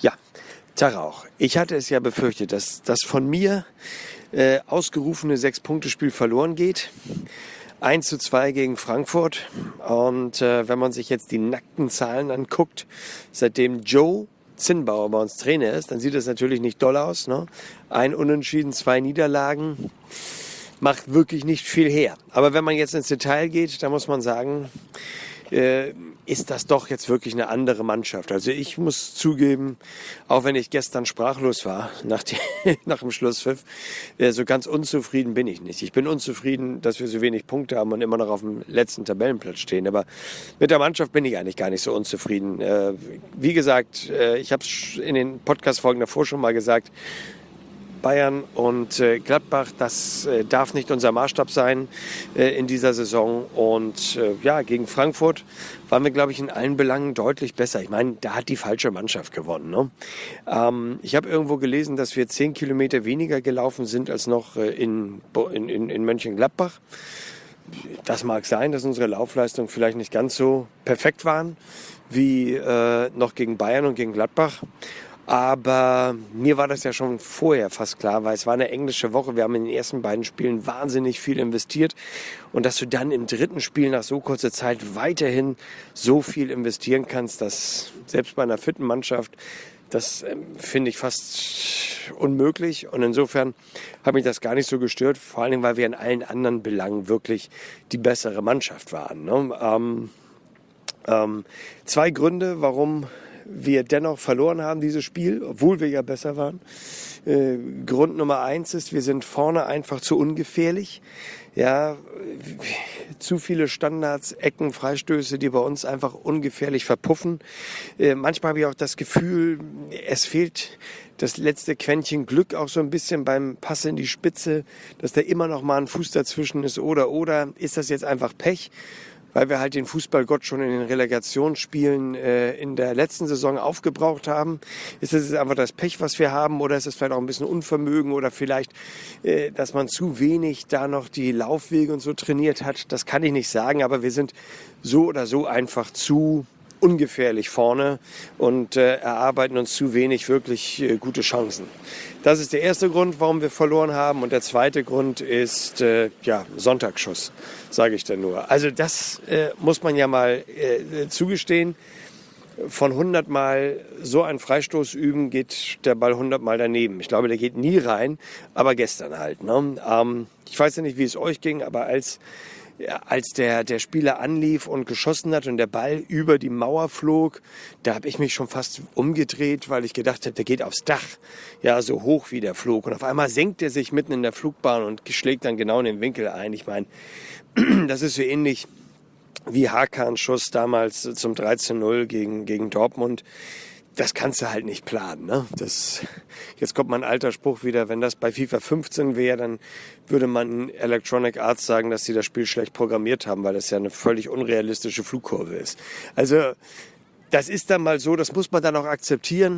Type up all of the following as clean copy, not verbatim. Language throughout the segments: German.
Ja, Tag auch. Ich hatte es ja befürchtet, dass das von mir ausgerufene 6-Punkte-Spiel verloren geht. 1:2 gegen Frankfurt. Und wenn man sich jetzt die nackten Zahlen anguckt, seitdem Joe Zinnbauer bei uns Trainer ist, dann sieht das natürlich nicht doll aus. Ne? 1 Unentschieden, 2 Niederlagen. Macht wirklich nicht viel her. Aber wenn man jetzt ins Detail geht, dann muss man sagen, ist das doch jetzt wirklich eine andere Mannschaft. Also ich muss zugeben, auch wenn ich gestern sprachlos war nach dem Schlusspfiff, so ganz unzufrieden bin ich nicht. Ich bin unzufrieden, dass wir so wenig Punkte haben und immer noch auf dem letzten Tabellenplatz stehen. Aber mit der Mannschaft bin ich eigentlich gar nicht so unzufrieden. Wie gesagt, ich habe es in den Podcast-Folgen davor schon mal gesagt, Bayern und Gladbach, das darf nicht unser Maßstab sein in dieser Saison. Und gegen Frankfurt waren wir, glaube ich, in allen Belangen deutlich besser. Ich meine, da hat die falsche Mannschaft gewonnen. Ne? Ich habe irgendwo gelesen, dass wir 10 Kilometer weniger gelaufen sind als noch in Mönchengladbach. Das mag sein, dass unsere Laufleistungen vielleicht nicht ganz so perfekt waren wie noch gegen Bayern und gegen Gladbach. Aber mir war das ja schon vorher fast klar, weil es war eine englische Woche. Wir haben in den ersten beiden Spielen wahnsinnig viel investiert. Und dass du dann im dritten Spiel nach so kurzer Zeit weiterhin so viel investieren kannst, dass selbst bei einer fitten Mannschaft, das finde ich fast unmöglich. Und insofern hat mich das gar nicht so gestört. Vor allen Dingen, weil wir in allen anderen Belangen wirklich die bessere Mannschaft waren. Ne? 2 Gründe, warum wir dennoch verloren haben, dieses Spiel, obwohl wir ja besser waren. Grund Nummer 1 ist, wir sind vorne einfach zu ungefährlich. Ja, zu viele Standards, Ecken, Freistöße, die bei uns einfach ungefährlich verpuffen. Manchmal habe ich auch das Gefühl, es fehlt das letzte Quäntchen Glück auch so ein bisschen beim Pass in die Spitze, dass da immer noch mal ein Fuß dazwischen ist oder ist das jetzt einfach Pech? Weil wir halt den Fußballgott schon in den Relegationsspielen in der letzten Saison aufgebraucht haben. Ist das jetzt einfach das Pech, was wir haben, oder ist es vielleicht auch ein bisschen Unvermögen oder vielleicht, dass man zu wenig da noch die Laufwege und so trainiert hat? Das kann ich nicht sagen, aber wir sind so oder so einfach zu ungefährlich vorne und erarbeiten uns zu wenig wirklich gute Chancen. Das ist der erste Grund, warum wir verloren haben. Und der zweite Grund ist Sonntagsschuss, sage ich dann nur. Also das muss man ja mal zugestehen. Von 100 Mal so einen Freistoß üben, geht der Ball 100 Mal daneben. Ich glaube, der geht nie rein, aber gestern halt. Ne? Ich weiß ja nicht, wie es euch ging, aber als der Spieler anlief und geschossen hat und der Ball über die Mauer flog, da habe ich mich schon fast umgedreht, weil ich gedacht habe, der geht aufs Dach, ja, so hoch wie der flog. Und auf einmal senkt er sich mitten in der Flugbahn und schlägt dann genau in den Winkel ein. Ich meine, das ist so ähnlich wie Hakans Schuss damals zum 13:0 gegen Dortmund. Das kannst du halt nicht planen. Ne? Jetzt kommt mein alter Spruch wieder, wenn das bei FIFA 15 wäre, dann würde man in Electronic Arts sagen, dass sie das Spiel schlecht programmiert haben, weil das ja eine völlig unrealistische Flugkurve ist. Also das ist dann mal so, das muss man dann auch akzeptieren.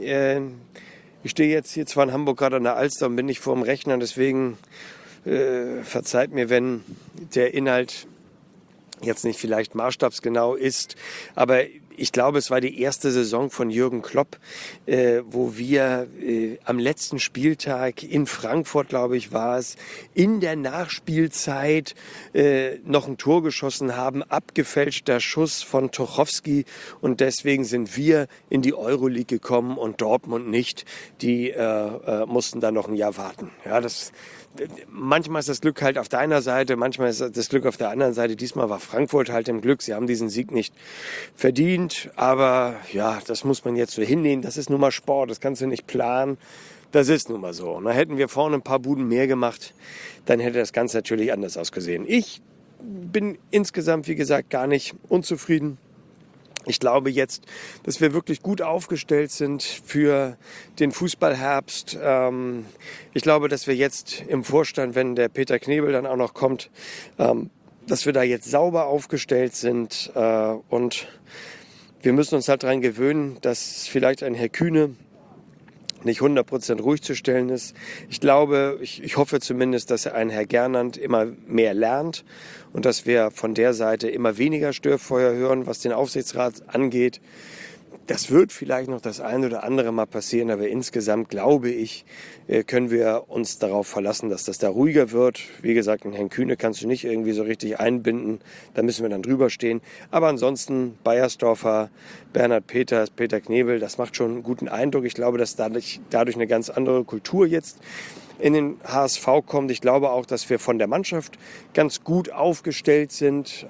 Ich stehe jetzt hier zwar in Hamburg gerade an der Alster und bin nicht vor dem Rechner, deswegen verzeiht mir, wenn der Inhalt jetzt nicht vielleicht maßstabsgenau ist, aber ich glaube, es war die erste Saison von Jürgen Klopp, wo wir am letzten Spieltag in Frankfurt, glaube ich, war es, in der Nachspielzeit noch ein Tor geschossen haben, abgefälschter Schuss von Tuchowski, und deswegen sind wir in die Euroleague gekommen und Dortmund nicht. Die mussten dann noch ein Jahr warten. Ja, manchmal ist das Glück halt auf deiner Seite, manchmal ist das Glück auf der anderen Seite. Diesmal war Frankfurt halt im Glück. Sie haben diesen Sieg nicht verdient, aber ja, das muss man jetzt so hinnehmen. Das ist nun mal Sport, das kannst du nicht planen. Das ist nun mal so. Und da hätten wir vorne ein paar Buden mehr gemacht, dann hätte das Ganze natürlich anders ausgesehen. Ich bin insgesamt, wie gesagt, gar nicht unzufrieden. Ich glaube jetzt, dass wir wirklich gut aufgestellt sind für den Fußballherbst. Ich glaube, dass wir jetzt im Vorstand, wenn der Peter Knebel dann auch noch kommt, dass wir da jetzt sauber aufgestellt sind. Und wir müssen uns halt daran gewöhnen, dass vielleicht ein Herr Kühne nicht 100% ruhig zu stellen ist. Ich glaube, ich hoffe zumindest, dass ein Herr Gernand immer mehr lernt und dass wir von der Seite immer weniger Störfeuer hören, was den Aufsichtsrat angeht. Das wird vielleicht noch das ein oder andere Mal passieren, aber insgesamt glaube ich, können wir uns darauf verlassen, dass das da ruhiger wird. Wie gesagt, den Herrn Kühne kannst du nicht irgendwie so richtig einbinden, da müssen wir dann drüber stehen. Aber ansonsten Beiersdorfer, Bernhard Peters, Peter Knebel, das macht schon einen guten Eindruck. Ich glaube, dass dadurch eine ganz andere Kultur jetzt in den HSV kommt. Ich glaube auch, dass wir von der Mannschaft ganz gut aufgestellt sind.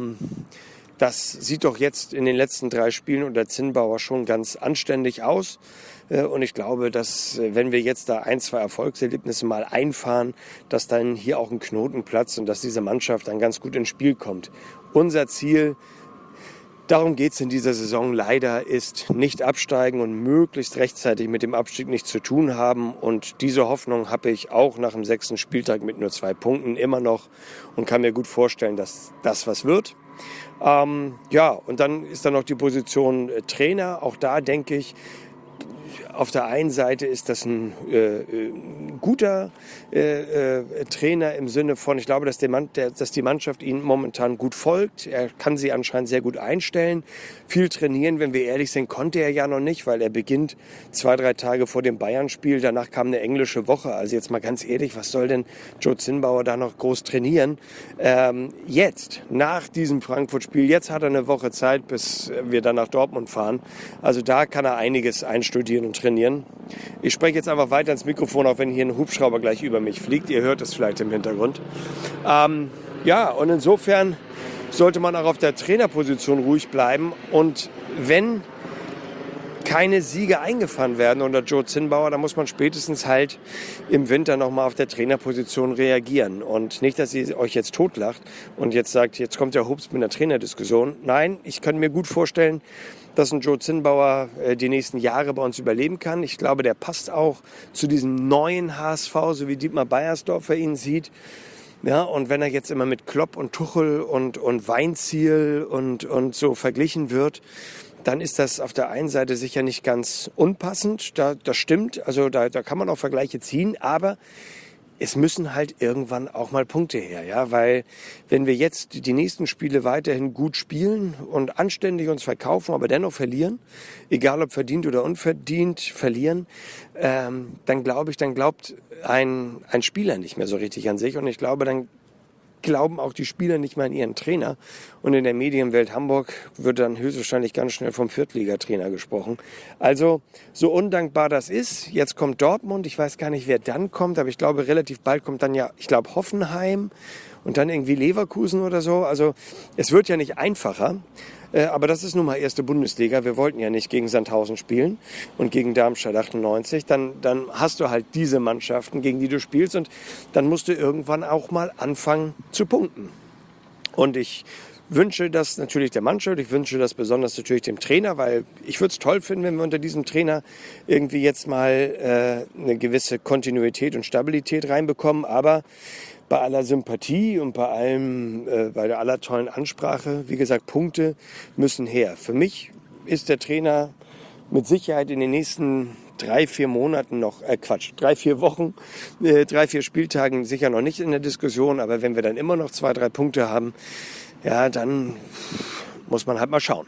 Das sieht doch jetzt in den letzten 3 Spielen unter Zinnbauer schon ganz anständig aus. Und ich glaube, dass wenn wir jetzt da 1, 2 Erfolgserlebnisse mal einfahren, dass dann hier auch ein Knoten platzt und dass diese Mannschaft dann ganz gut ins Spiel kommt. Unser Ziel, darum geht es in dieser Saison leider, ist nicht absteigen und möglichst rechtzeitig mit dem Abstieg nichts zu tun haben. Und diese Hoffnung habe ich auch nach dem 6. Spieltag mit nur 2 Punkten immer noch und kann mir gut vorstellen, dass das was wird. Ja, und dann ist da noch die Position Trainer. Auch da denke ich, auf der einen Seite ist das ein guter Trainer im Sinne von, ich glaube, dass die Mannschaft ihm momentan gut folgt. Er kann sie anscheinend sehr gut einstellen. Viel trainieren, wenn wir ehrlich sind, konnte er ja noch nicht, weil er beginnt 2, 3 Tage vor dem Bayern-Spiel. Danach kam eine englische Woche. Also jetzt mal ganz ehrlich, was soll denn Joe Zinnbauer da noch groß trainieren? Jetzt, nach diesem Frankfurt-Spiel, jetzt hat er eine Woche Zeit, bis wir dann nach Dortmund fahren. Also da kann er einiges einstudieren und trainieren. Ich spreche jetzt einfach weiter ins Mikrofon, auch wenn hier ein Hubschrauber gleich über mich fliegt. Ihr hört es vielleicht im Hintergrund. Ja, und insofern sollte man auch auf der Trainerposition ruhig bleiben. Und wenn keine Siege eingefahren werden unter Joe Zinnbauer, dann muss man spätestens halt im Winter nochmal auf der Trainerposition reagieren. Und nicht, dass ihr euch jetzt totlacht und jetzt sagt, jetzt kommt der Hubs mit einer Trainerdiskussion. Nein, ich kann mir gut vorstellen, dass ein Joe Zinnbauer die nächsten Jahre bei uns überleben kann. Ich glaube, der passt auch zu diesem neuen HSV, so wie Dietmar Beiersdorfer ihn sieht. Ja, und wenn er jetzt immer mit Klopp und Tuchel und Weinziel und so verglichen wird, dann ist das auf der einen Seite sicher nicht ganz unpassend. Das stimmt, also da kann man auch Vergleiche ziehen, aber es müssen halt irgendwann auch mal Punkte her, ja, weil wenn wir jetzt die nächsten Spiele weiterhin gut spielen und anständig uns verkaufen, aber dennoch verlieren, egal ob verdient oder unverdient verlieren, dann glaubt ein Spieler nicht mehr so richtig an sich und ich glaube, dann glauben auch die Spieler nicht mehr an ihren Trainer. Und in der Medienwelt Hamburg wird dann höchstwahrscheinlich ganz schnell vom Viertligatrainer gesprochen. Also so undankbar das ist, jetzt kommt Dortmund, ich weiß gar nicht, wer dann kommt, aber ich glaube, relativ bald kommt dann ja, ich glaube, Hoffenheim und dann irgendwie Leverkusen oder so. Also es wird ja nicht einfacher. Aber das ist nun mal erste Bundesliga. Wir wollten ja nicht gegen Sandhausen spielen und gegen Darmstadt 98. Dann hast du halt diese Mannschaften, gegen die du spielst. Und dann musst du irgendwann auch mal anfangen zu punkten. Und ich wünsche das natürlich der Mannschaft. Ich wünsche das besonders natürlich dem Trainer, weil ich würde es toll finden, wenn wir unter diesem Trainer irgendwie jetzt mal eine gewisse Kontinuität und Stabilität reinbekommen. Aber bei aller Sympathie und bei aller tollen Ansprache, wie gesagt, Punkte müssen her. Für mich ist der Trainer mit Sicherheit in den nächsten 3, 4 Monaten noch, 3, 4 Wochen, 3, 4 Spieltagen sicher noch nicht in der Diskussion, aber wenn wir dann immer noch 2, 3 Punkte haben, ja, dann muss man halt mal schauen.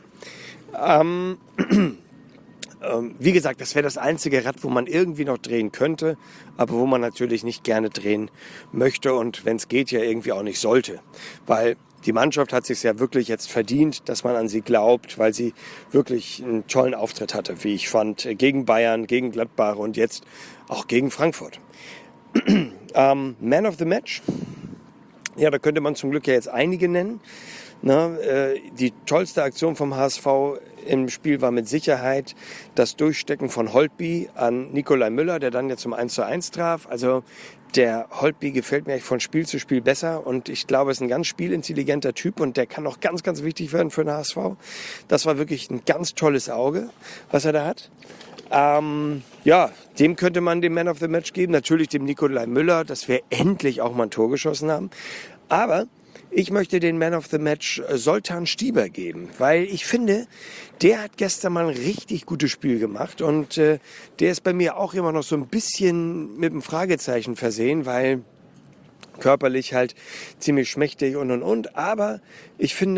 Wie gesagt, das wäre das einzige Rad, wo man irgendwie noch drehen könnte, aber wo man natürlich nicht gerne drehen möchte und wenn es geht, ja irgendwie auch nicht sollte. Weil die Mannschaft hat sich ja wirklich jetzt verdient, dass man an sie glaubt, weil sie wirklich einen tollen Auftritt hatte, wie ich fand, gegen Bayern, gegen Gladbach und jetzt auch gegen Frankfurt. Man of the Match, ja, da könnte man zum Glück ja jetzt einige nennen. Die tollste Aktion vom HSV im Spiel war mit Sicherheit das Durchstecken von Holtby an Nikolai Müller, der dann ja zum 1:1 traf. Also der Holtby gefällt mir eigentlich von Spiel zu Spiel besser und ich glaube, er ist ein ganz spielintelligenter Typ und der kann auch ganz, ganz wichtig werden für den HSV. Das war wirklich ein ganz tolles Auge, was er da hat. Ja, dem könnte man den Man of the Match geben. Natürlich dem Nikolai Müller, dass wir endlich auch mal ein Tor geschossen haben. Aber ich möchte den Man of the Match Zoltan Stieber geben, weil ich finde, der hat gestern mal ein richtig gutes Spiel gemacht und der ist bei mir auch immer noch so ein bisschen mit einem Fragezeichen versehen, weil körperlich halt ziemlich schmächtig und. Aber ich finde,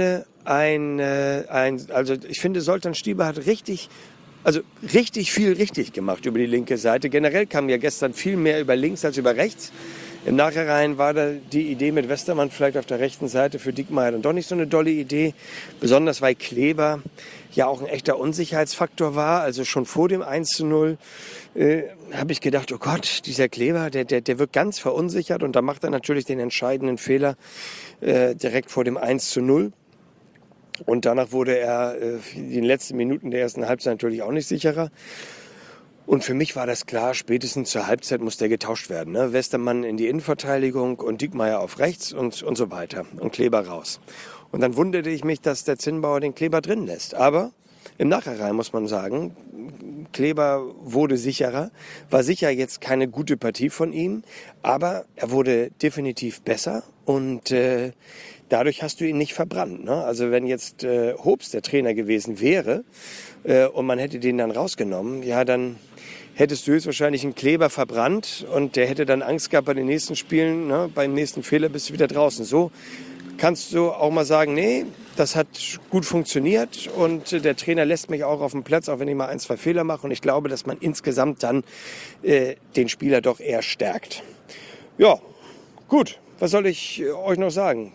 also ich finde, Soltan Stieber hat richtig viel richtig gemacht über die linke Seite. Generell kam ja gestern viel mehr über links als über rechts. Im Nachhinein war da die Idee mit Westermann vielleicht auf der rechten Seite für Diekmeyer dann doch nicht so eine dolle Idee. Besonders weil Kleber ja auch ein echter Unsicherheitsfaktor war. Also schon vor dem 1:0 habe ich gedacht, oh Gott, dieser Kleber, der wird ganz verunsichert. Und da macht er natürlich den entscheidenden Fehler direkt vor dem 1:0. Und danach wurde er in den letzten Minuten der ersten Halbzeit natürlich auch nicht sicherer. Und für mich war das klar, spätestens zur Halbzeit muss der getauscht werden. Ne? Westermann in die Innenverteidigung und Diekmeyer auf rechts und so weiter. Und Kleber raus. Und dann wunderte ich mich, dass der Zinnbauer den Kleber drin lässt. Aber im Nachhinein muss man sagen, Kleber wurde sicherer. War sicher jetzt keine gute Partie von ihm. Aber er wurde definitiv besser. Und dadurch hast du ihn nicht verbrannt. Ne? Also wenn jetzt Hobbs der Trainer gewesen wäre und man hätte den dann rausgenommen, ja, dann hättest du höchstwahrscheinlich einen Kleber verbrannt und der hätte dann Angst gehabt bei den nächsten Spielen, ne? Beim nächsten Fehler bist du wieder draußen. So kannst du auch mal sagen, nee, das hat gut funktioniert und der Trainer lässt mich auch auf dem Platz, auch wenn ich mal 1, 2 Fehler mache. Und ich glaube, dass man insgesamt dann den Spieler doch eher stärkt. Ja, gut. Was soll ich euch noch sagen?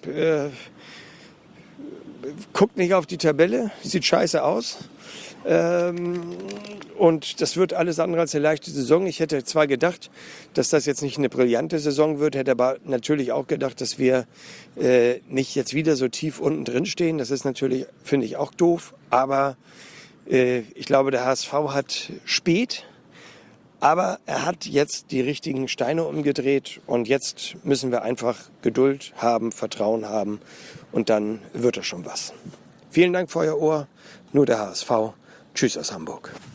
Guckt nicht auf die Tabelle, sieht scheiße aus. Und das wird alles andere als eine leichte Saison. Ich hätte zwar gedacht, dass das jetzt nicht eine brillante Saison wird, hätte aber natürlich auch gedacht, dass wir nicht jetzt wieder so tief unten drin stehen. Das ist natürlich, finde ich, auch doof. Aber ich glaube, der HSV hat spät. Aber er hat jetzt die richtigen Steine umgedreht und jetzt müssen wir einfach Geduld haben, Vertrauen haben und dann wird das schon was. Vielen Dank für euer Ohr. Nur der HSV. Tschüss aus Hamburg.